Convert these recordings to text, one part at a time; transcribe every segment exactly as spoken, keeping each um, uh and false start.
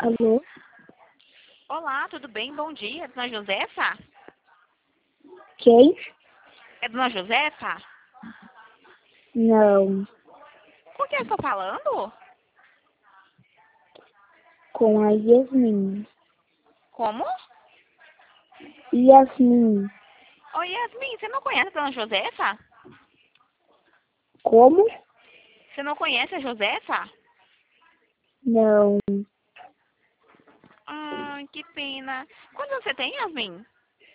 Alô? Olá, tudo bem? Bom dia. É Dona Josefa? Quem? É Dona Josefa? Não. Com quem eu estou falando? Com a Yasmin. Como? Yasmin. Oi, Yasmin, você não conhece a Dona Josefa? Como? Você não conhece a Josefa? Não. Ai, que pena. Quantos anos você tem, Yasmin?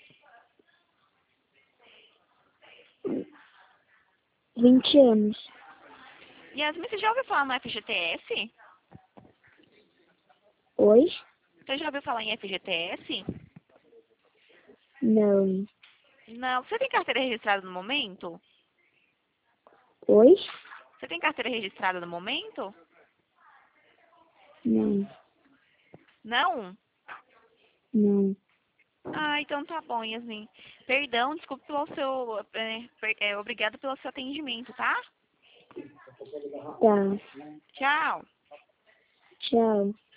Vinte anos. Yasmin, você já ouviu falar no F G T S? Oi? Você já ouviu falar em F G T S? Não. Não. Você tem carteira registrada no momento? Oi? Você tem carteira registrada no momento? Não. Não? Não. Ah, então tá bom, Yasmin. Perdão, desculpe pelo seu... É, per- é, obrigada pelo seu atendimento, tá? Tá. Tchau. Tchau.